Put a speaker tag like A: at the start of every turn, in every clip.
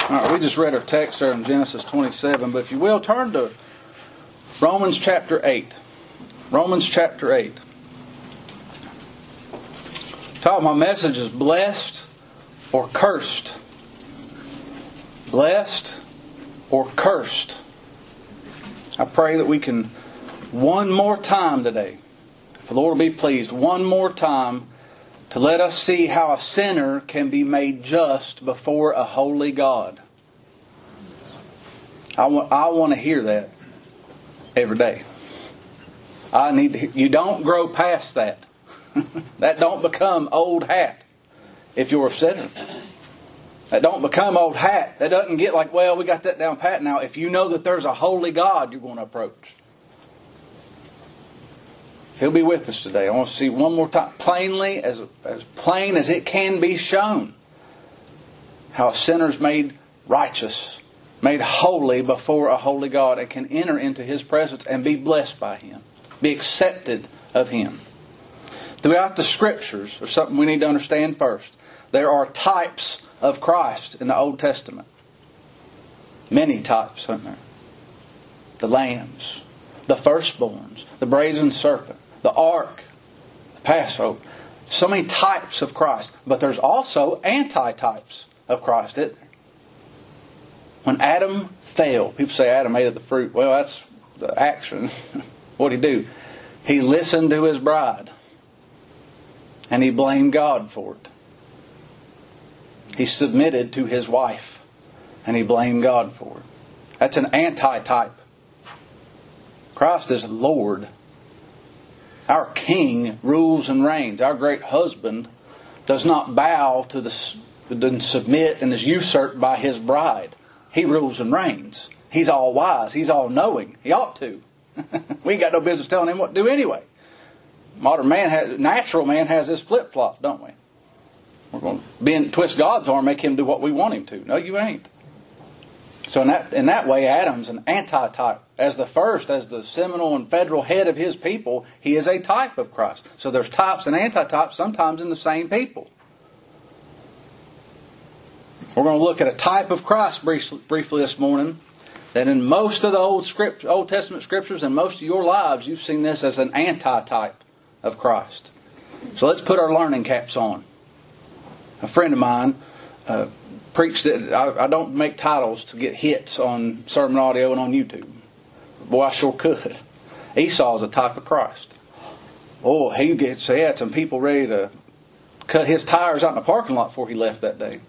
A: All right, we just read our text there in Genesis 27, but if you will, turn to Romans chapter 8. Romans chapter 8. Title of my message is Blessed or Cursed. Blessed or cursed. I pray that we can one more time today, if the Lord will be pleased, one more time to let us see how a sinner can be made just before a holy God. I want to hear that every day. I need to. You don't grow past that. That don't become old hat if you're a sinner. That don't become old hat. That doesn't get like, well, we got that down pat now. If you know that there's a holy God you're going to approach. He'll be with us today. I want to see one more time, plainly, as plain as it can be shown, how a sinner's made righteous, made holy before a holy God, and can enter into His presence and be blessed by Him, be accepted of Him. Throughout the Scriptures, there's something we need to understand first. There are types of Christ in the Old Testament. Many types, aren't there? The lambs, the firstborns, the brazen serpent, the ark, the Passover. So many types of Christ. But there's also anti-types of Christ, isn't there? When Adam failed, people say Adam ate of the fruit. Well, that's the action. What did he do? He listened to his bride. And he blamed God for it. He submitted to his wife. And he blamed God for it. That's an anti-type. Christ is Lord. Our King rules and reigns. Our great husband does not bow to doesn't submit and is usurped by his bride. He rules and reigns. He's all wise. He's all knowing. He ought to. We ain't got no business telling him what to do anyway. Natural man has this flip-flop, don't we? We're going to twist God's arm, make him do what we want him to. No, you ain't. So in that way, Adam's an anti-type. As the first, as the seminal and federal head of his people, he is a type of Christ. So there's types and anti-types sometimes in the same people. We're going to look at a type of Christ briefly this morning. That in most of the Old Testament Scriptures and most of your lives, you've seen this as an anti-type of Christ. So let's put our learning caps on. A friend of mine preached that I don't make titles to get hits on sermon audio and on YouTube. Boy, I sure could. Esau's a type of Christ. Oh, he had some people ready to cut his tires out in the parking lot before he left that day.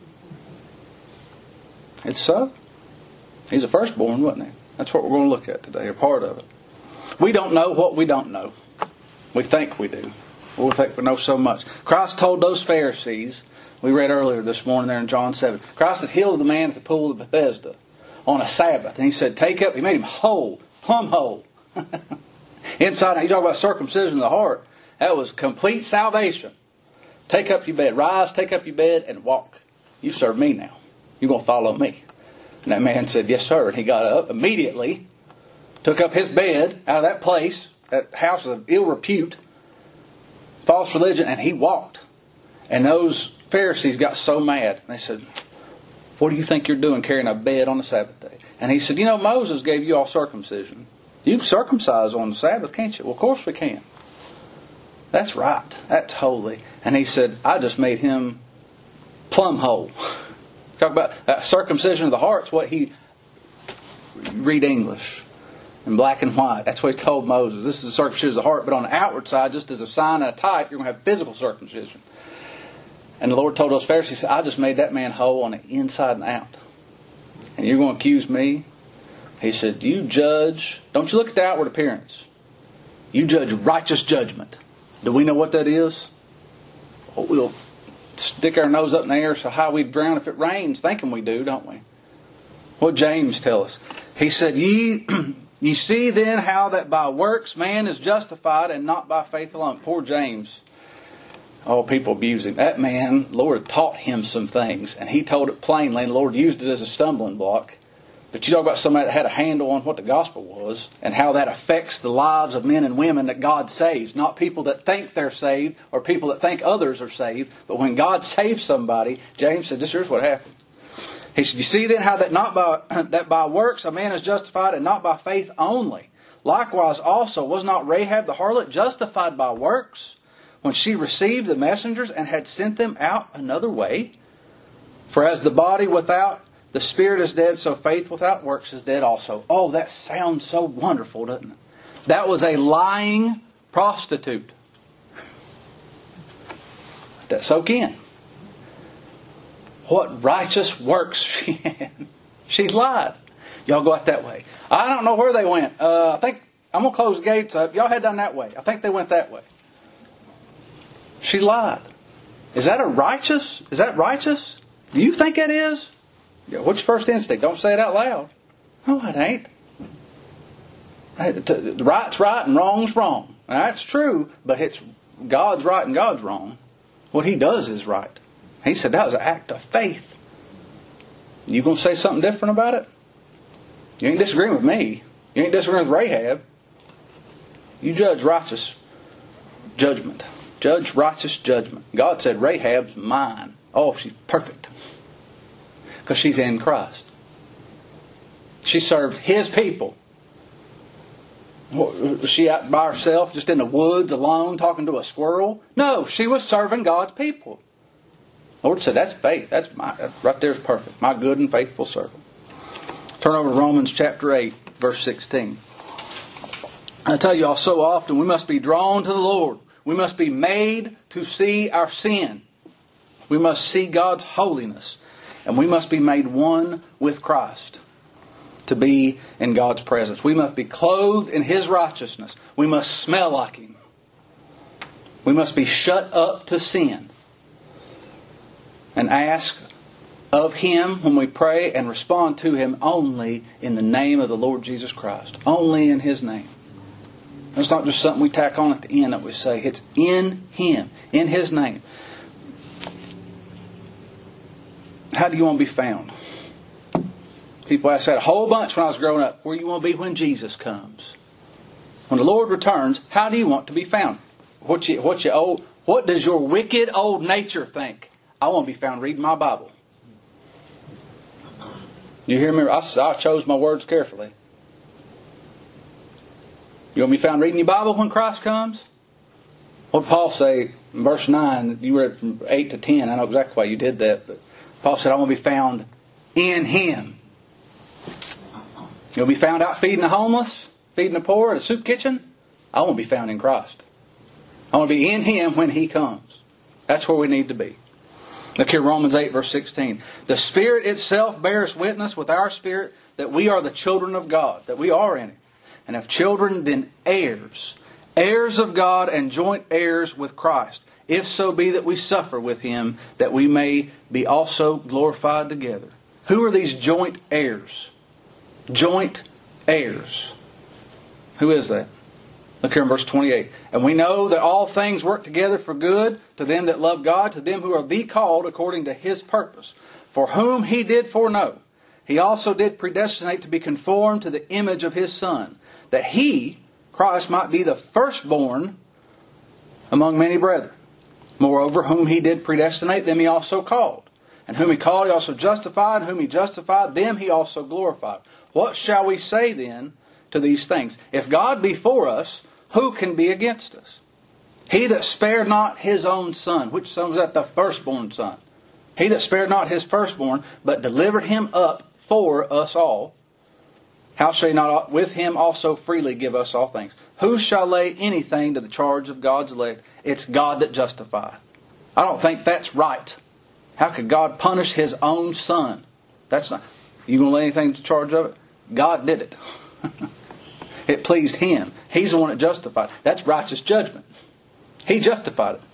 A: It's so. He's a firstborn, wasn't he? That's what we're going to look at today, or part of it. We don't know what we don't know. We think we do. We think we know so much. Christ told those Pharisees, we read earlier this morning there in John 7, Christ had healed the man at the pool of Bethesda on a Sabbath. And He said, he made him whole, plumb whole. Inside out, you talk about circumcision of the heart. That was complete salvation. Take up your bed. Rise, take up your bed, and walk. You serve me now. You're going to follow me. And that man said, yes, sir. And he got up immediately, took up his bed out of that place, that house of ill repute, false religion, and he walked. And those Pharisees got so mad. They said, what do you think you're doing carrying a bed on the Sabbath day? And he said, Moses gave you all circumcision. You can circumcise on the Sabbath, can't you? Well, of course we can. That's right. That's holy. And he said, I just made him plumb whole. Talk about that circumcision of the heart's what he read English in black and white. That's what he told Moses. This is the circumcision of the heart, but on the outward side, just as a sign and a type, you're going to have physical circumcision. And the Lord told those Pharisees, he said, I just made that man whole on the inside and out. And you're going to accuse me? He said, you judge, don't you look at the outward appearance. You judge righteous judgment. Do we know what that is? Oh, we'll stick our nose up in the air so how we'd drown if it rains, thinking we do, don't we? What James tell us? He said, Ye see then how that by works man is justified and not by faith alone. Poor James. Oh, people abuse him. That man, Lord taught him some things, and he told it plainly, and the Lord used it as a stumbling block. But you talk about somebody that had a handle on what the gospel was and how that affects the lives of men and women that God saves. Not people that think they're saved or people that think others are saved. But when God saves somebody, James said, this here's what happened. He said, you see then how that by works a man is justified, and not by faith only. Likewise also was not Rahab the harlot justified by works, when she received the messengers and had sent them out another way? For as the body without the spirit is dead, so faith without works is dead also. Oh, that sounds so wonderful, doesn't it? That was a lying prostitute. That soak in. What righteous works she had. She lied. Y'all go out that way. I don't know where they went. I think I'm going to close the gates up. Y'all head down that way. I think they went that way. She lied. Is that righteous? Is that righteous? Do you think it is? What's your first instinct? Don't say it out loud. No, it ain't. Right's right and wrong's wrong. Now, that's true, but it's God's right and God's wrong. What He does is right. He said that was an act of faith. You going to say something different about it? You ain't disagreeing with me. You ain't disagreeing with Rahab. You judge righteous judgment. Judge righteous judgment. God said Rahab's mine. Oh, she's perfect. Because she's in Christ. She served His people. Was she out by herself, just in the woods alone, talking to a squirrel? No, she was serving God's people. The Lord said, that's faith. That's right there is perfect. My good and faithful servant. Turn over to Romans chapter 8, verse 16. I tell you all, so often we must be drawn to the Lord. We must be made to see our sin. We must see God's holiness. And we must be made one with Christ to be in God's presence. We must be clothed in His righteousness. We must smell like Him. We must be shut up to sin. And ask of Him when we pray and respond to Him only in the name of the Lord Jesus Christ. Only in His name. It's not just something we tack on at the end that we say. It's in Him. In His name. How do you want to be found? People ask that a whole bunch when I was growing up. Where do you want to be when Jesus comes? When the Lord returns, how do you want to be found? What does your wicked old nature think? I want to be found reading my Bible. You hear me? I chose my words carefully. You want to be found reading your Bible when Christ comes? What did Paul say in verse 9? You read from 8 to 10. I know exactly why you did that. But Paul said, I want to be found in Him. You'll be found out feeding the homeless, feeding the poor, at a soup kitchen. I want to be found in Christ. I want to be in Him when He comes. That's where we need to be. Look here, Romans 8, verse 16. The Spirit itself bears witness with our spirit that we are the children of God, that we are in Him. And if children, then heirs. Heirs of God and joint heirs with Christ. If so be that we suffer with Him, that we may be also glorified together. Who are these joint heirs? Joint heirs. Who is that? Look here in verse 28. And we know that all things work together for good to them that love God, to them who are the called according to His purpose. For whom He did foreknow, He also did predestinate to be conformed to the image of His Son, that He, Christ, might be the firstborn among many brethren. Moreover, whom He did predestinate, them He also called. And whom He called, He also justified. And whom He justified, them He also glorified. What shall we say then to these things? If God be for us, who can be against us? He that spared not His own Son. Which son was that? The firstborn Son. He that spared not His firstborn, but delivered Him up for us all. How shall He not with Him also freely give us all things? Who shall lay anything to the charge of God's elect? It's God that justifieth. I don't think that's right. How could God punish His own Son? That's not. You going to lay anything to charge of it? God did it. It pleased Him. He's the one that justified. That's righteous judgment. He justified it.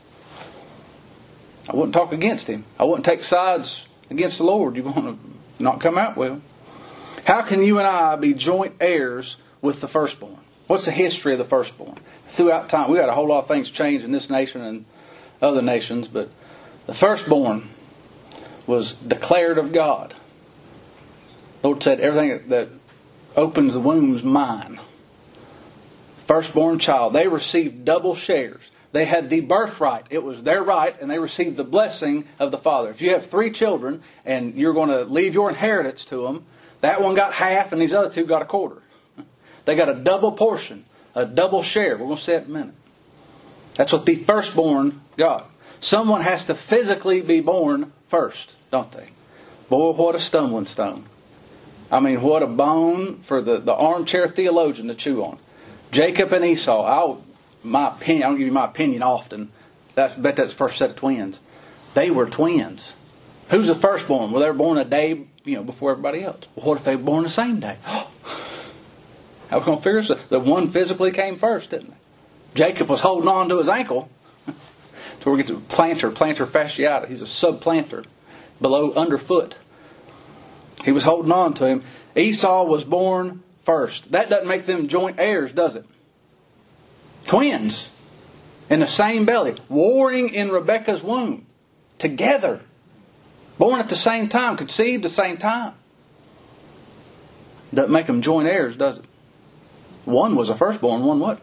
A: I wouldn't talk against Him. I wouldn't take sides against the Lord. You're going to not come out well. How can you and I be joint heirs with the firstborn? What's the history of the firstborn? Throughout time, we had a whole lot of things change in this nation and other nations, but the firstborn was declared of God. The Lord said, everything that opens the womb is mine. Firstborn child. They received double shares. They had the birthright. It was their right, and they received the blessing of the Father. If you have 3 children and you're going to leave your inheritance to them, that one got half and these other 2 got a quarter. They got a double portion, a double share. We're going to see it in a minute. That's what the firstborn got. Someone has to physically be born first, don't they? Boy, what a stumbling stone. I mean, what a bone for the armchair theologian to chew on. Jacob and Esau, my opinion, I don't give you my opinion often. I bet that's the first set of twins. They were twins. Who's the firstborn? Well, they were born a day before everybody else. Well, what if they were born the same day? How are we going to figure this? The one physically came first, didn't they? Jacob was holding on to his ankle. So we get to plantar fasciata. He's a subplantar, underfoot. He was holding on to him. Esau was born first. That doesn't make them joint heirs, does it? Twins in the same belly, warring in Rebekah's womb, together, born at the same time, conceived at the same time. Doesn't make them joint heirs, does it? One was a firstborn, one what?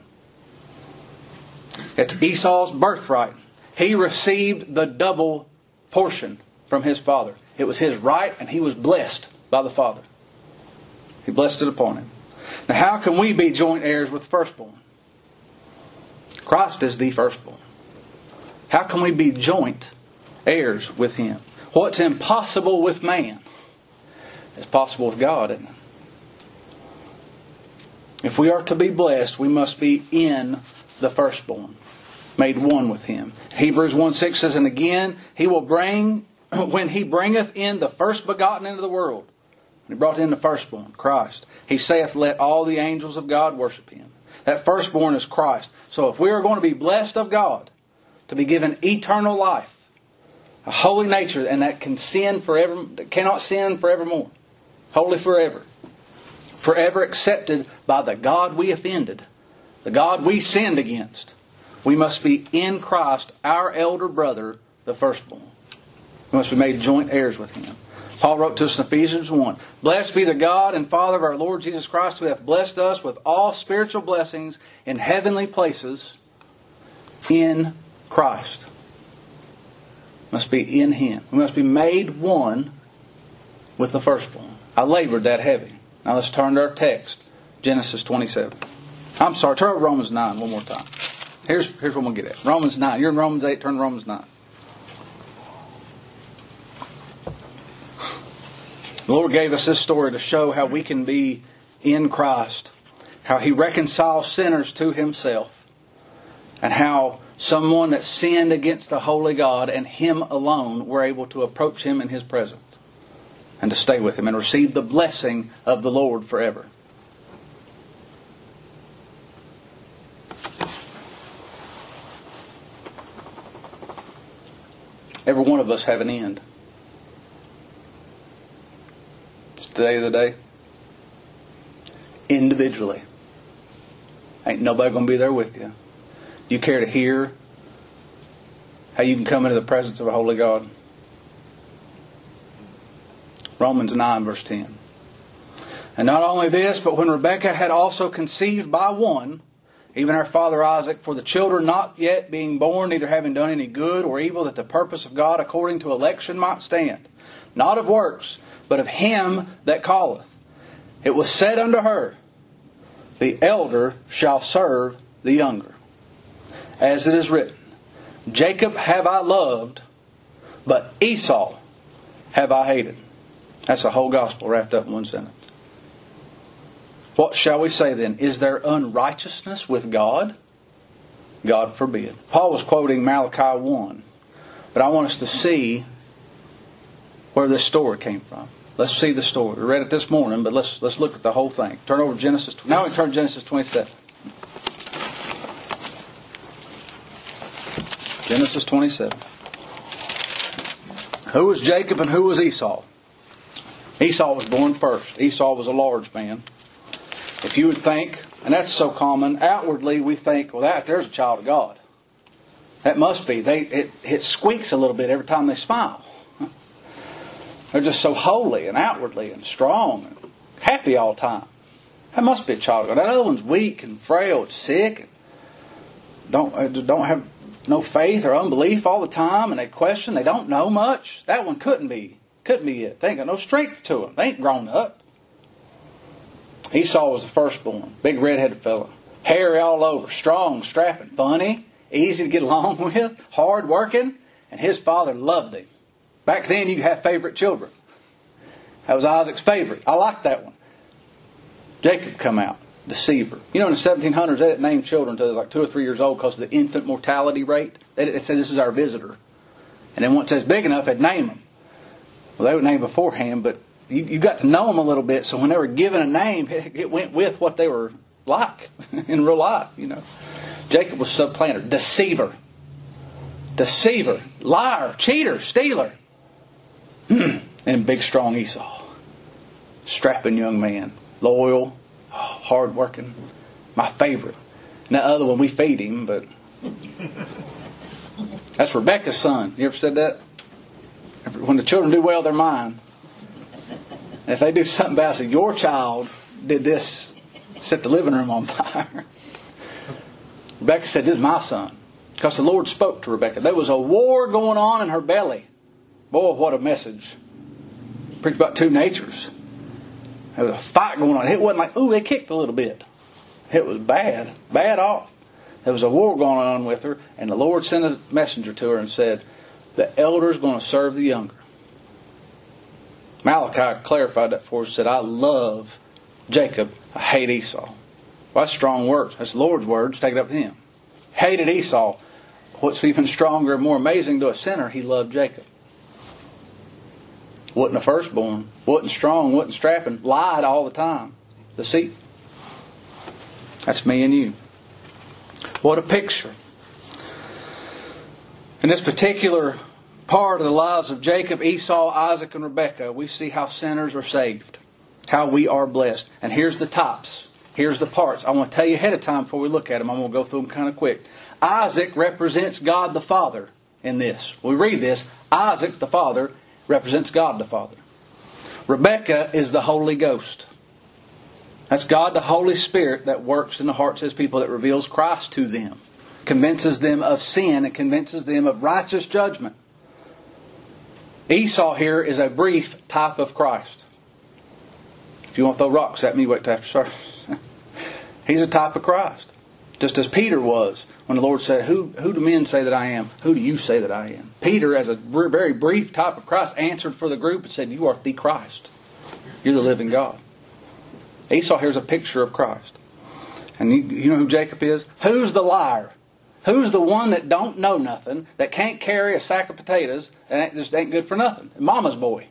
A: It's Esau's birthright. He received the double portion from his father. It was his right, and he was blessed by the Father. He blessed it upon him. Now, how can we be joint heirs with the firstborn? Christ is the firstborn. How can we be joint heirs with Him? What's impossible with man is possible with God, isn't it? If we are to be blessed, we must be in the firstborn, made one with Him. Hebrews 1:6 says, and again, He will bring, when He bringeth in the first begotten into the world. He brought in the firstborn, Christ. He saith, let all the angels of God worship Him. That firstborn is Christ. So if we are going to be blessed of God, to be given eternal life, a holy nature, and that cannot sin forevermore, holy forever, forever accepted by the God we offended, the God we sinned against, we must be in Christ, our elder brother, the firstborn. We must be made joint heirs with Him. Paul wrote to us in Ephesians 1, blessed be the God and Father of our Lord Jesus Christ, who hath blessed us with all spiritual blessings in heavenly places in Christ. Must be in Him. We must be made one with the firstborn. I labored that heavy. Now let's turn to our text, Genesis 27. I'm sorry, turn to Romans 9 one more time. Here's what we'll get at. Romans 9. You're in Romans 8, turn to Romans 9. The Lord gave us this story to show how we can be in Christ, how He reconciles sinners to Himself, and how someone that sinned against a holy God and Him alone were able to approach Him in His presence and to stay with Him and receive the blessing of the Lord forever. Every one of us have an end. Today of the day, individually. Ain't nobody going to be there with you. Do you care to hear how you can come into the presence of a holy God? Romans 9 verse 10. And not only this, but when Rebekah had also conceived by one, even our father Isaac, for the children not yet being born, neither having done any good or evil, that the purpose of God according to election might stand, not of works, but of Him that calleth. It was said unto her, the elder shall serve the younger. As it is written, Jacob have I loved, but Esau have I hated. That's the whole gospel wrapped up in one sentence. What shall we say then? Is there unrighteousness with God? God forbid. Paul was quoting Malachi 1. But I want us to see where this story came from. Let's see the story. We read it this morning, but let's look at the whole thing. Turn over to Genesis. Now we turn to Genesis 27. Genesis 27. Who was Jacob and who was Esau? Esau was born first. Esau was a large man. If you would think, and that's so common, outwardly we think, well, there's a child of God. That must be. It squeaks a little bit every time they smile. They're just so holy and outwardly and strong and happy all the time. That must be a child of God. That other one's weak and frail and sick. And don't have no faith or unbelief all the time, and they question, they don't know much. That one couldn't be it. They ain't got no strength to them. They ain't grown up. Esau was the firstborn, big red-headed fella, hairy all over, strong, strapping, funny, easy to get along with, hard working, and his father loved him. Back then you could have favorite children. That was Isaac's favorite. I like that one. Jacob come out, deceiver. You know, in the 1700s, they didn't name children until they was like 2 or 3 years old because of the infant mortality rate. They said, this is our visitor. And then once it's big enough, they'd name them. Well, they would name beforehand, but you got to know them a little bit, so when they were given a name, it went with what they were like in real life, you know. Jacob was supplanter, deceiver, liar, cheater, stealer. And big, strong Esau. Strapping young man. Loyal. Hard-working. My favorite. And that other one, we feed him, but... That's Rebecca's son. You ever said that? When the children do well, they're mine. And if they do something bad, I say, your child did this. Set the living room on fire. Rebecca said, this is my son. Because the Lord spoke to Rebecca. There was a war going on in her belly. Boy, what a message. Preached about two natures. There was a fight going on. It wasn't like, ooh, they kicked a little bit. It was bad. Bad off. There was a war going on with her. And the Lord sent a messenger to her and said, the elder's going to serve the younger. Malachi clarified that for us. Said, I love Jacob. I hate Esau. Well, that's strong words. That's the Lord's words. Take it up to him. Hated Esau. What's even stronger and more amazing to a sinner, he loved Jacob. Wasn't a firstborn. Wasn't strong. Wasn't strapping. Lied all the time. Deceit. That's me and you. What a picture. In this particular part of the lives of Jacob, Esau, Isaac, and Rebekah, we see how sinners are saved. How we are blessed. And here's the tops. Here's the parts. I want to tell you ahead of time before we look at them. I'm going to go through them kind of quick. Isaac represents God the Father in this. We read this. Isaac, the Father, represents God the Father. Rebekah is the Holy Ghost. That's God the Holy Spirit that works in the hearts of His people, that reveals Christ to them. Convinces them of sin and convinces them of righteous judgment. Esau here is a brief type of Christ. If you want to throw rocks at me, wait till after service. He's a type of Christ. Just as Peter was when the Lord said, Who do men say that I am? Who do you say that I am? Peter, as a very brief type of Christ, answered for the group and said, you are the Christ. You're the living God. Esau here's a picture of Christ. And you know who Jacob is? Who's the liar? Who's the one that don't know nothing, that can't carry a sack of potatoes, and just ain't good for nothing? Mama's boy.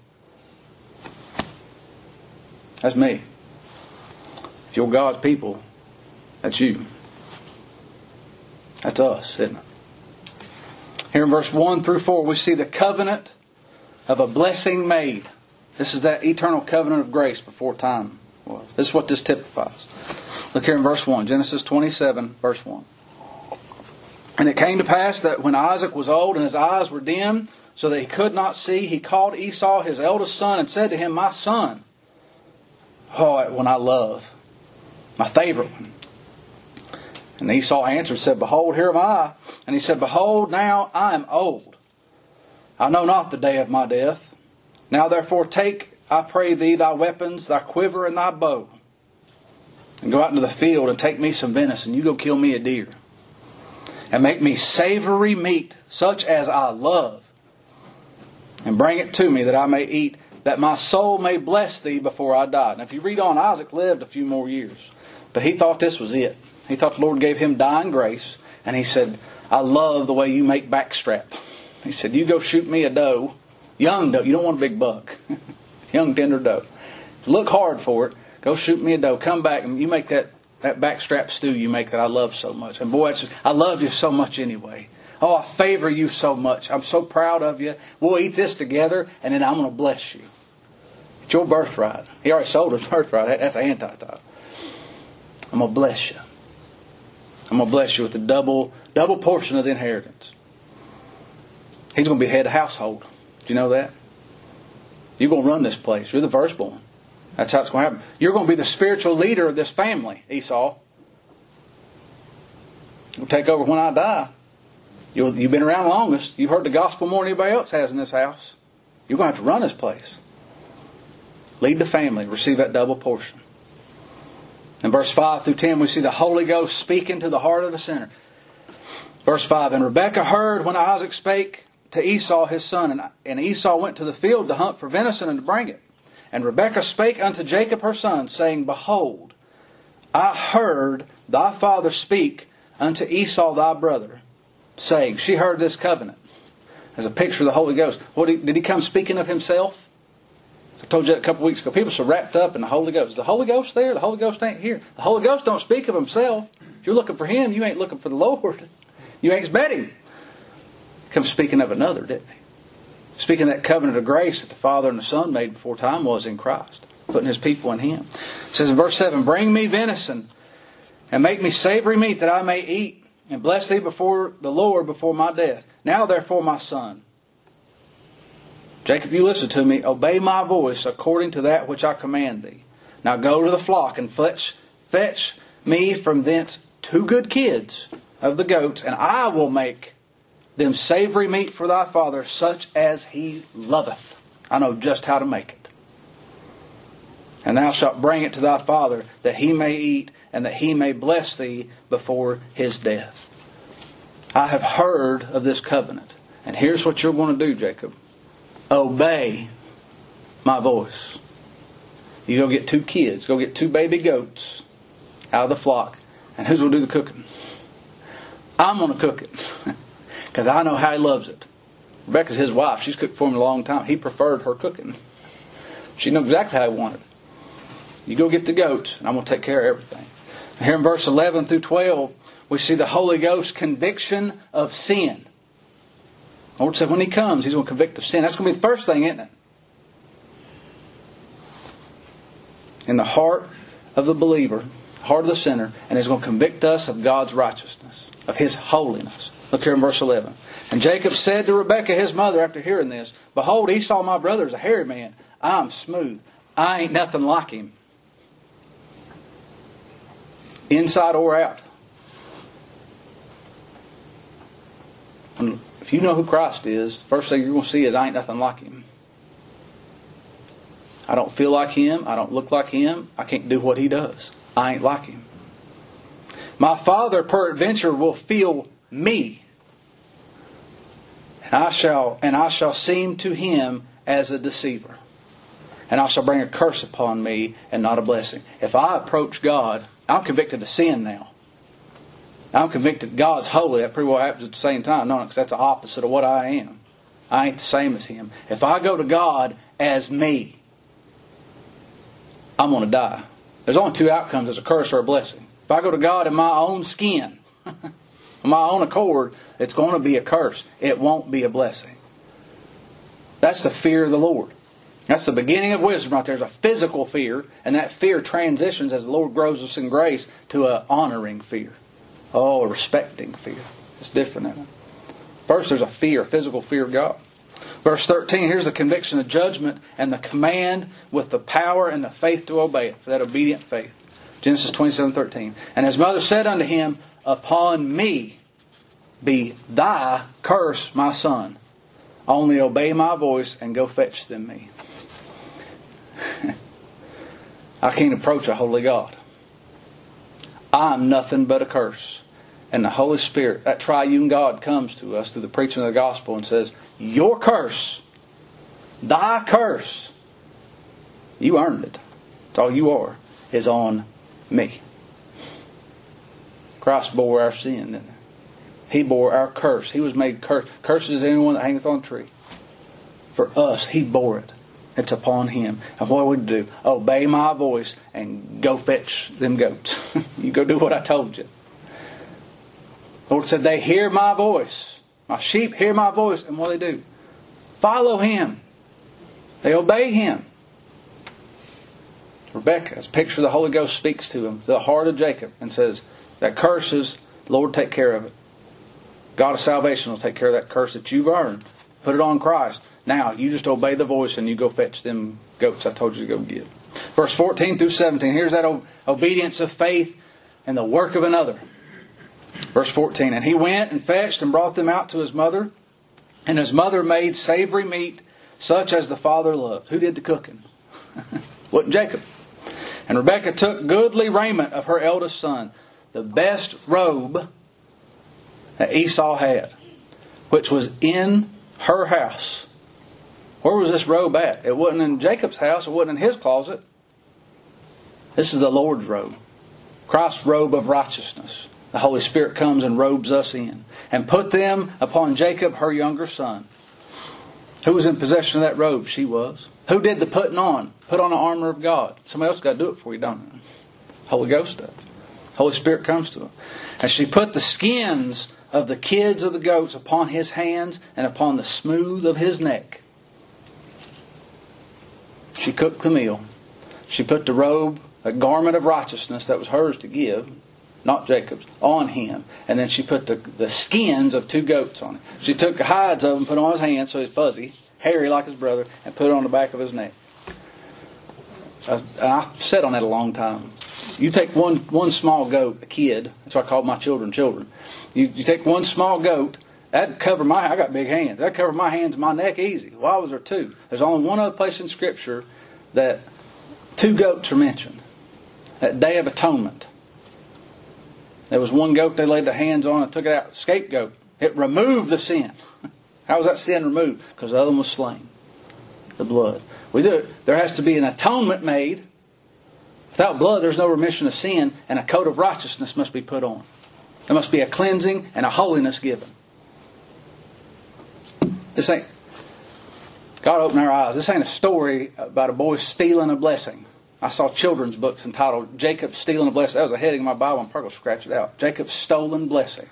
A: That's me. If you're God's people, that's you. That's us, isn't it? Here in verse 1 through 4, we see the covenant of a blessing made. This is that eternal covenant of grace before time was. This is what this typifies. Look here in verse 1. Genesis 27, verse 1. And it came to pass that when Isaac was old and his eyes were dim, so that he could not see, he called Esau his eldest son and said to him, my son. Oh, that one I love. My favorite one. And Esau answered and said, behold, here am I. And he said, behold, now I am old. I know not the day of my death. Now therefore take, I pray thee, thy weapons, thy quiver, and thy bow. And go out into the field and take me some venison. You go kill me a deer. And make me savory meat, such as I love. And bring it to me that I may eat, that my soul may bless thee before I die. Now if you read on, Isaac lived a few more years. But he thought this was it. He thought the Lord gave him dying grace. And he said, I love the way you make backstrap. He said, you go shoot me a doe. Young doe. You don't want a big buck. Young tender doe. Look hard for it. Go shoot me a doe. Come back and you make that backstrap stew you make that I love so much. And boy, I love you so much anyway. Oh, I favor you so much. I'm so proud of you. We'll eat this together and then I'm going to bless you. It's your birthright. He already sold his birthright. That's anti-type. I'm going to bless you. I'm going to bless you with the double portion of the inheritance. He's going to be head of household. Do you know that? You're going to run this place. You're the firstborn. That's how it's going to happen. You're going to be the spiritual leader of this family, Esau. You'll take over when I die. You've been around longest. You've heard the gospel more than anybody else has in this house. You're going to have to run this place. Lead the family. Receive that double portion. In verse 5 through 10, we see the Holy Ghost speaking to the heart of the sinner. Verse 5, and Rebekah heard when Isaac spake to Esau his son, and Esau went to the field to hunt for venison and to bring it. And Rebekah spake unto Jacob her son, saying, Behold, I heard thy father speak unto Esau thy brother, saying, she heard this covenant. As a picture of the Holy Ghost. Did he come speaking of himself? I told you that a couple weeks ago. People are so wrapped up in the Holy Ghost. Is the Holy Ghost there? The Holy Ghost ain't here. The Holy Ghost don't speak of himself. If you're looking for him, you ain't looking for the Lord. You ain't met him. He comes speaking of another, didn't he? Speaking of that covenant of grace that the Father and the Son made before time was in Christ. Putting his people in him. It says in verse 7, bring me venison and make me savory meat that I may eat and bless thee before the Lord before my death. Now therefore, my son, Jacob, you listen to me. Obey my voice according to that which I command thee. Now go to the flock and fetch me from thence 2 good kids of the goats, and I will make them savory meat for thy father, such as he loveth. I know just how to make it. And thou shalt bring it to thy father, that he may eat, and that he may bless thee before his death. I have heard of this covenant. And here's what you're going to do, Jacob. Obey my voice. You go get 2 kids. Go get 2 baby goats out of the flock. And who's going to do the cooking? I'm going to cook it. Because I know how he loves it. Rebecca's his wife. She's cooked for him a long time. He preferred her cooking. She knew exactly how he wanted it. You go get the goats, and I'm going to take care of everything. And here in verse 11 through 12, we see the Holy Ghost conviction of sin. The Lord said when He comes, He's going to convict of sin. That's going to be the first thing, isn't it? In the heart of the believer, heart of the sinner, and He's going to convict us of God's righteousness, of His holiness. Look here in verse 11. And Jacob said to Rebekah his mother after hearing this, Behold, Esau my brother is a hairy man. I'm smooth. I ain't nothing like him. Inside or out. And if you know who Christ is, the first thing you're going to see is I ain't nothing like Him. I don't feel like Him. I don't look like Him. I can't do what He does. I ain't like Him. My father peradventure will feel me. And I shall seem to him as a deceiver. And I shall bring a curse upon me and not a blessing. If I approach God, I'm convicted of sin now. I'm convicted God's holy. That pretty well happens at the same time. No, because that's the opposite of what I am. I ain't the same as Him. If I go to God as me, I'm going to die. There's only 2 outcomes. There's a curse or a blessing. If I go to God in my own skin, on my own accord, it's going to be a curse. It won't be a blessing. That's the fear of the Lord. That's the beginning of wisdom right there. There's a physical fear, and that fear transitions as the Lord grows us in grace to an honoring fear. Oh, a respecting fear. It's different, isn't it? First, there's a fear, physical fear of God. Verse 13, here's the conviction of judgment and the command with the power and the faith to obey it, for that obedient faith. Genesis 27:13. And his mother said unto him, Upon me be thy curse, my son. Only obey my voice and go fetch them me. I can't approach a holy God. I'm nothing but a curse. And the Holy Spirit, that triune God, comes to us through the preaching of the gospel and says, your curse, thy curse, you earned it. It's all you are, is on me. Christ bore our sin, didn't He? He bore our curse. He was made curse. Cursed is anyone that hangeth on a tree. For us, He bore it. It's upon Him. And what do we do? Obey my voice and go fetch them goats. You go do what I told you. The Lord said, they hear my voice. My sheep hear my voice. And what do? Follow Him. They obey Him. Rebekah, as a picture of the Holy Ghost, speaks to him, to the heart of Jacob, and says, that curses, Lord, take care of it. God of salvation will take care of that curse that you've earned. Put it on Christ. Now, you just obey the voice and you go fetch them goats I told you to go get. Verse 14 through 17. Here's that obedience of faith and the work of another. Verse 14, and he went and fetched and brought them out to his mother. And his mother made savory meat, such as the father loved. Who did the cooking? Wasn't Jacob. And Rebekah took goodly raiment of her eldest son, the best robe that Esau had, which was in her house. Where was this robe at? It wasn't in Jacob's house. It wasn't in his closet. This is the Lord's robe. Christ's robe of righteousness. The Holy Spirit comes and robes us in. And put them upon Jacob, her younger son. Who was in possession of that robe? She was. Who did the putting on? Put on the armor of God. Somebody else got to do it for you, don't it? Holy Ghost does. Holy Spirit comes to him. And she put the skins of the kids of the goats upon his hands and upon the smooth of his neck. She cooked the meal. She put the robe, a garment of righteousness that was hers to give, not Jacob's, on him. And then she put the skins of 2 goats on it. She took the hides of them, put on his hands so he's fuzzy, hairy like his brother, and put it on the back of his neck. And I've sat on that a long time. You take one small goat, a kid, that's why I call my children. You take one small goat, that'd cover I got big hands, that'd cover my hands and my neck easy. Why was there 2? There's only one other place in Scripture that 2 goats are mentioned. That Day of Atonement. There was one goat they laid their hands on and took it out. Scapegoat. It removed the sin. How was that sin removed? Because the other one was slain. The blood. We do it. There has to be an atonement made. Without blood, there's no remission of sin, and a coat of righteousness must be put on. There must be a cleansing and a holiness given. This ain't... God opened our eyes. This ain't a story about a boy stealing a blessing. I saw children's books entitled Jacob Stealing a Blessing. That was a heading in my Bible. I'm probably going to scratch it out. Jacob's stolen blessing.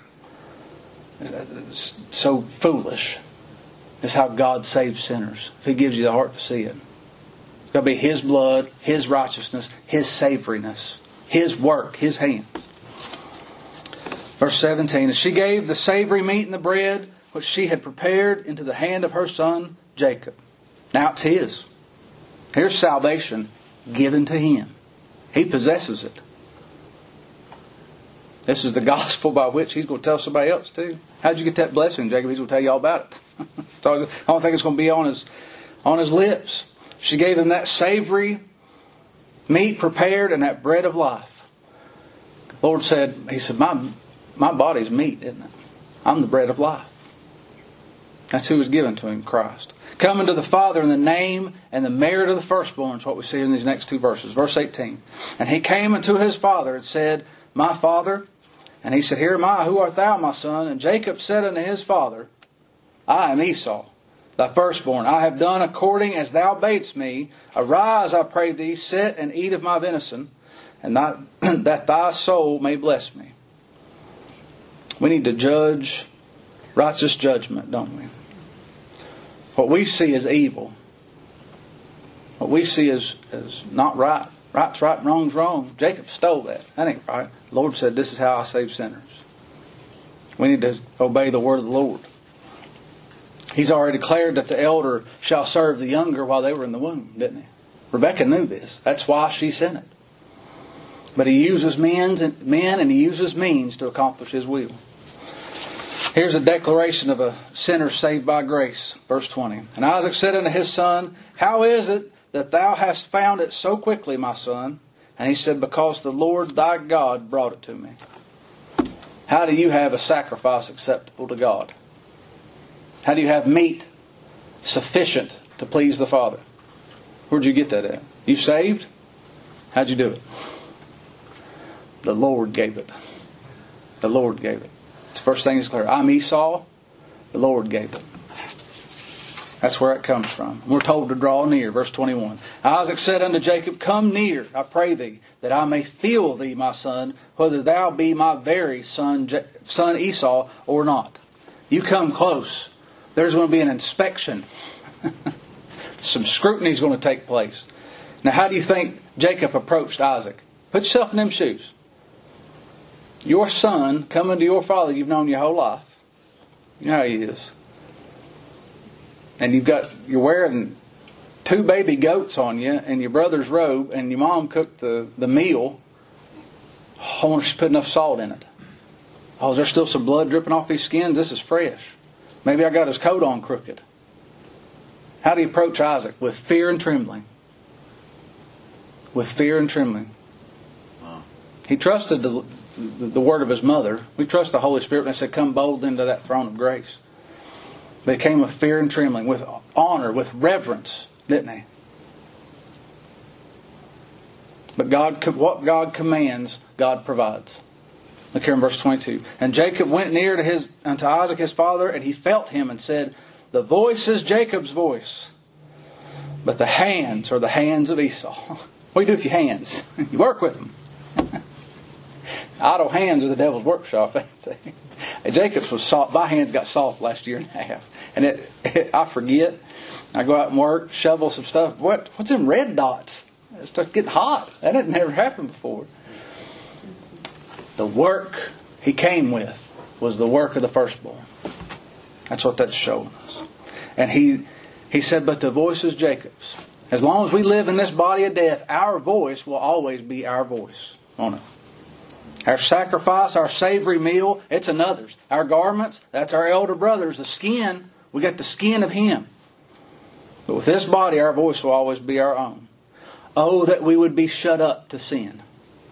A: It's so foolish. It's how God saves sinners. If He gives you the heart to see it. It's got to be His blood, His righteousness, His savoriness, His work, His hand. Verse 17. And she gave the savory meat and the bread which she had prepared into the hand of her son Jacob. Now it's his. Here's salvation given to him. He possesses it. This is the gospel by which he's going to tell somebody else too. How'd you get that blessing, Jacob? He's going to tell you all about it. So I don't think it's going to be on his lips. She gave him that savory meat prepared and that bread of life. The Lord said, He said, my body's meat, isn't it? I'm the bread of life. That's who was given to him, Christ. Coming to the Father in the name and the merit of the firstborn is what we see in these next 2 verses. Verse 18. And he came unto his father and said, My father. And he said, Here am I, who art thou, my son? And Jacob said unto his father, I am Esau, thy firstborn. I have done according as thou badest me. Arise, I pray thee, sit and eat of my venison, and that thy soul may bless me. We need to judge righteous judgment, don't we? What we see as evil, what we see as not right. Right's right, wrong's wrong. Jacob stole that. That ain't right. The Lord said, this is how I save sinners. We need to obey the word of the Lord. He's already declared that the elder shall serve the younger while they were in the womb, didn't he? Rebekah knew this. That's why she sent it. But He uses men and He uses means to accomplish His will. Here's a declaration of a sinner saved by grace. Verse 20. And Isaac said unto his son, How is it that thou hast found it so quickly, my son? And he said, Because the Lord thy God brought it to me. How do you have a sacrifice acceptable to God? How do you have meat sufficient to please the Father? Where'd you get that at? You saved? How'd you do it? The Lord gave it. The Lord gave it. It's the first thing He's clear. I'm Esau. The Lord gave it. That's where it comes from. We're told to draw near. Verse 21. Isaac said unto Jacob, Come near, I pray thee, that I may feel thee, my son, whether thou be my very son Esau or not. You come close. There's going to be an inspection. Some scrutiny is going to take place. Now, how do you think Jacob approached Isaac? Put yourself in them shoes. Your son coming to your father you've known your whole life. You know how he is. And you're wearing 2 baby goats on you and your brother's robe, and your mom cooked the meal. I wonder if she put enough salt in it. Oh, is there still some blood dripping off his skin? This is fresh. Maybe I got his coat on crooked. How do you approach Isaac? With fear and trembling. With fear and trembling. Wow. He trusted the word of his mother. We trust the Holy Spirit when they said, come bold into that throne of grace. But he came with fear and trembling, with honor, with reverence, didn't he? But what God commands, God provides. Look here in verse 22. And Jacob went near unto Isaac his father, and he felt him and said, the voice is Jacob's voice, but the hands are the hands of Esau. What do you do with your hands? You work with them. Idle hands are the devil's workshop. Jacob's was soft. My hands got soft last year and a half. And I forget. I go out and work, shovel some stuff. What's in red dots? It starts getting hot. That had never happened before. The work he came with was the work of the firstborn. That's what that's showing us. And he said, but the voice is Jacob's. As long as we live in this body of death, our voice will always be our voice. Won't it? Our sacrifice, our savory meal, it's another's. Our garments, that's our elder brother's. The skin, we got the skin of him. But with this body, our voice will always be our own. Oh, that we would be shut up to sin.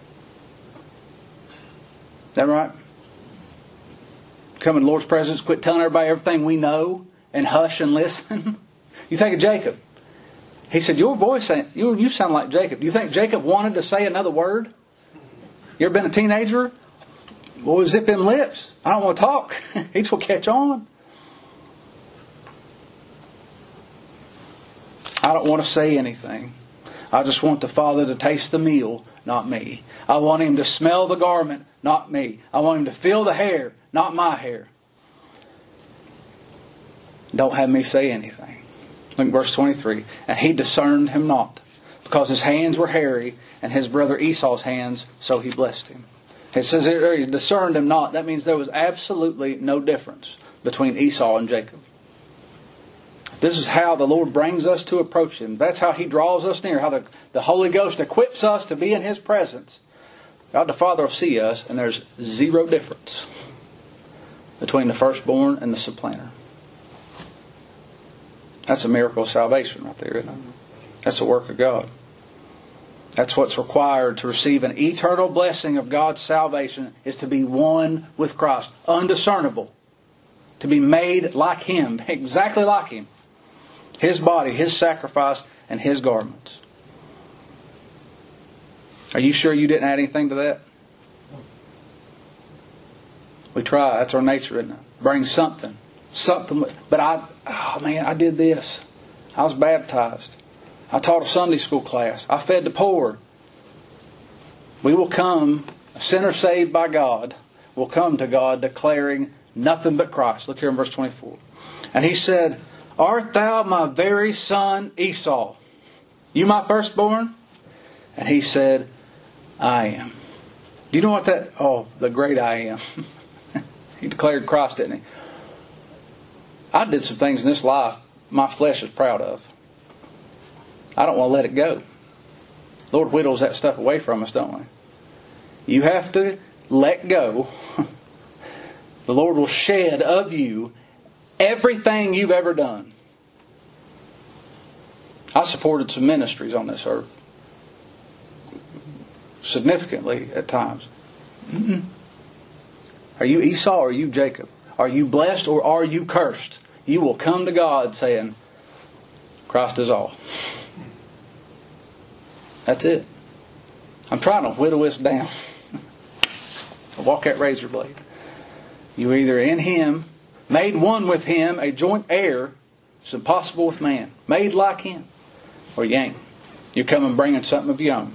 A: Is that right? Come in the Lord's presence, quit telling everybody everything we know, and hush and listen. You think of Jacob. He said, your voice, you sound like Jacob. Do you think Jacob wanted to say another word? You ever been a teenager? Well, zip them lips. I don't want to talk. He's will catch on. I don't want to say anything. I just want the Father to taste the meal, not me. I want Him to smell the garment, not me. I want Him to feel the hair, not my hair. Don't have me say anything. Look at verse 23. And he discerned him not, because his hands were hairy, and his brother Esau's hands, so he blessed him. It says he discerned him not. That means there was absolutely no difference between Esau and Jacob. This is how the Lord brings us to approach Him. That's how He draws us near. How the Holy Ghost equips us to be in His presence. God the Father will see us, and there's zero difference between the firstborn and the supplanter. That's a miracle of salvation right there, isn't it? That's the work of God. That's what's required to receive an eternal blessing of God's salvation, is to be one with Christ. Undiscernible. To be made like Him. Exactly like Him. His body, His sacrifice, and His garments. Are you sure you didn't add anything to that? We try. That's our nature, isn't it? Bring something. But I did this. I was baptized. I taught a Sunday school class. I fed the poor. We will come, a sinner saved by God, will come to God declaring nothing but Christ. Look here in verse 24. And he said, art thou my very son Esau? You my firstborn? And he said, I am. Do you know what the great I am. He declared Christ, didn't he? I did some things in this life my flesh is proud of. I don't want to let it go. The Lord whittles that stuff away from us, don't we? You have to let go. The Lord will shed of you everything you've ever done. I supported some ministries on this earth. Significantly at times. Are you Esau or are you Jacob? Are you blessed or are you cursed? You will come to God saying, Christ is all. That's it. I'm trying to whittle this down. Walk that razor blade. You're either in Him, made one with Him, a joint heir. It's impossible with man. Made like Him. Or you ain't. You're coming bringing something of your own.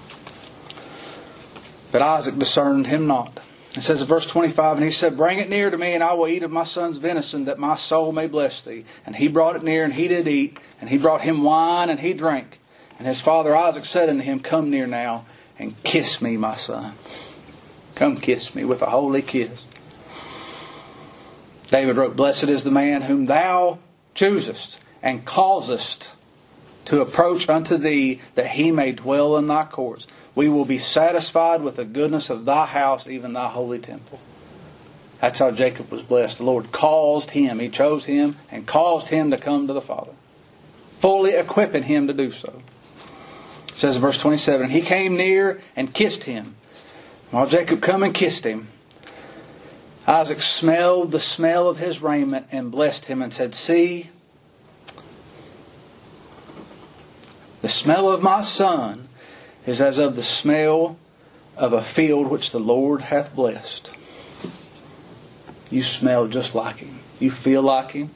A: But Isaac discerned him not. It says in verse 25, and he said, bring it near to me, and I will eat of my son's venison, that my soul may bless thee. And he brought it near, and he did eat. And he brought him wine, and he drank. And his father Isaac said unto him, come near now, and kiss me, my son. Come kiss me with a holy kiss. David wrote, blessed is the man whom thou choosest, and causest to approach unto thee, that he may dwell in thy courts. We will be satisfied with the goodness of thy house, even thy holy temple. That's how Jacob was blessed. The Lord caused him. He chose him and caused him to come to the Father, fully equipping him to do so. It says in verse 27, he came near and kissed him. While Jacob come and kissed him, Isaac smelled the smell of his raiment and blessed him and said, see, the smell of my son is as of the smell of a field which the Lord hath blessed. You smell just like him. You feel like him.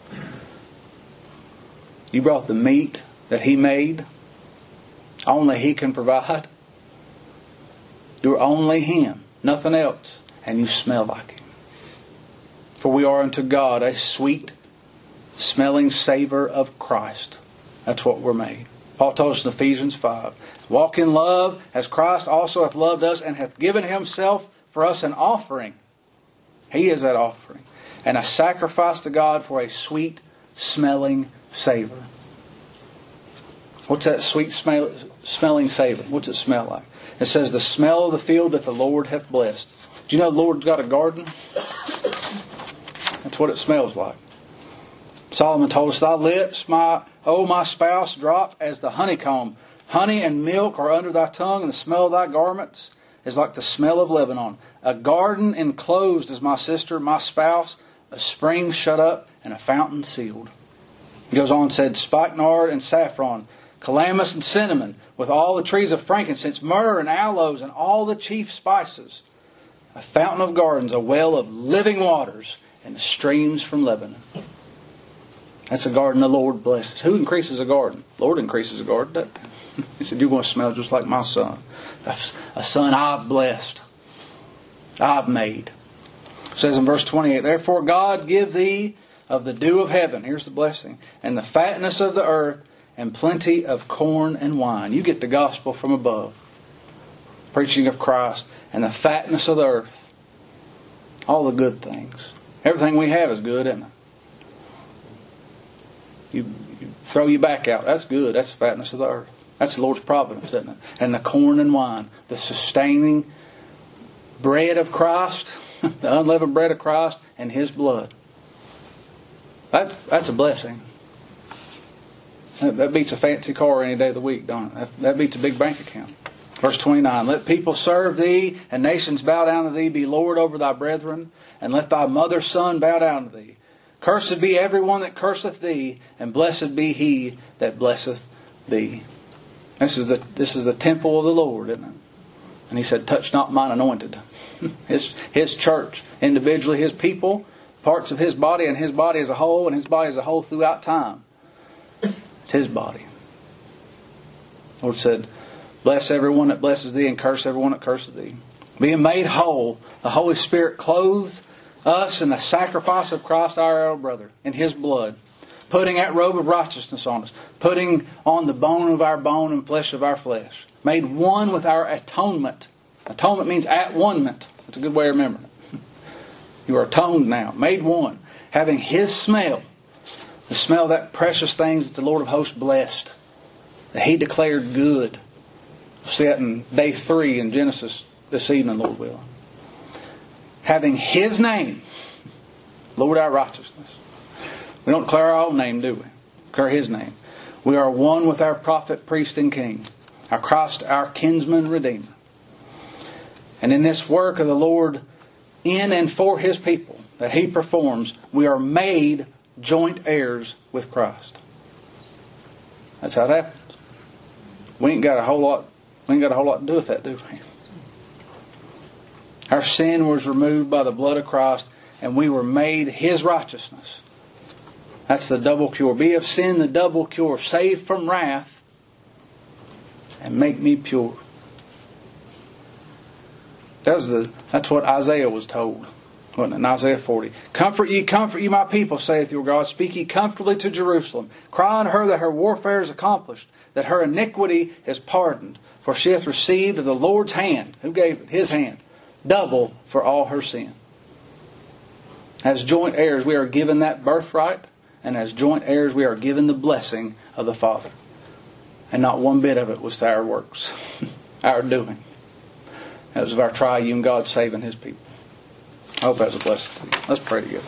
A: You brought the meat that he made. Only he can provide. You're only him, nothing else. And you smell like him. For we are unto God a sweet smelling savor of Christ. That's what we're made. Paul told us in Ephesians 5. Walk in love as Christ also hath loved us and hath given himself for us an offering. He is that offering. And a sacrifice to God for a sweet smelling savor. What's that sweet smelling savor? What's it smell like? It says the smell of the field that the Lord hath blessed. Do you know the Lord's got a garden? That's what it smells like. Solomon told us, thy lips, my spouse, drop as the honeycomb. Honey and milk are under thy tongue, and the smell of thy garments is like the smell of Lebanon. A garden enclosed is my sister, my spouse, a spring shut up, and a fountain sealed. He goes on and said, spikenard and saffron, calamus and cinnamon, with all the trees of frankincense, myrrh and aloes, and all the chief spices. A fountain of gardens, a well of living waters, and the streams from Lebanon. That's a garden the Lord blesses. Who increases a garden? The Lord increases a garden. He said, you're going to smell just like my son. A son I've blessed. I've made. It says in verse 28, therefore God give thee of the dew of heaven. Here's the blessing. And the fatness of the earth, and plenty of corn and wine. You get the gospel from above. Preaching of Christ. And the fatness of the earth. All the good things. Everything we have is good, isn't it? You throw your back out. That's good. That's the fatness of the earth. That's the Lord's providence, isn't it? And the corn and wine. The sustaining bread of Christ. The unleavened bread of Christ. And His blood. That's a blessing. That beats a fancy car any day of the week, don't it? That beats a big bank account. Verse 29, let people serve thee, and nations bow down to thee. Be Lord over thy brethren, and let thy mother's son bow down to thee. Cursed be every one that curseth thee, and blessed be he that blesseth thee. This is the temple of the Lord, isn't it? And He said, touch not mine anointed. His church, individually, His people, parts of His body, and His body as a whole, and His body as a whole throughout time. It's His body. The Lord said, bless everyone that blesses thee, and curse everyone that curses thee. Being made whole, the Holy Spirit clothed us in the sacrifice of Christ our elder brother, in His blood, putting that robe of righteousness on us, putting on the bone of our bone and flesh of our flesh, made one with our atonement. Atonement means at one-ment. That's a good way of remembering it. You are atoned now, made one, having His smell, the smell of that precious things that the Lord of hosts blessed, that He declared good. We'll see that in day 3 in Genesis this evening, Lord willing. Having His name, Lord our righteousness. We don't declare our own name, do we? Declare His name. We are one with our prophet, priest, and king. Our Christ, our kinsman, redeemer. And in this work of the Lord in and for His people that He performs, we are made joint heirs with Christ. That's how it happens. We ain't got a whole lot to do with that, do we? Our sin was removed by the blood of Christ, and we were made His righteousness. That's the double cure. Be of sin the double cure. Save from wrath, and make me pure. That's what Isaiah was told, wasn't it? In Isaiah 40. Comfort ye, my people, saith your God. Speak ye comfortably to Jerusalem. Cry unto her that her warfare is accomplished, that her iniquity is pardoned. For she hath received of the Lord's hand. Who gave it? His hand. Double for all her sin. As joint heirs, we are given that birthright. And as joint heirs, we are given the blessing of the Father. And not one bit of it was to our works. Our doing. It was of our triune God saving His people. I hope that's a blessing to you. Let's pray together.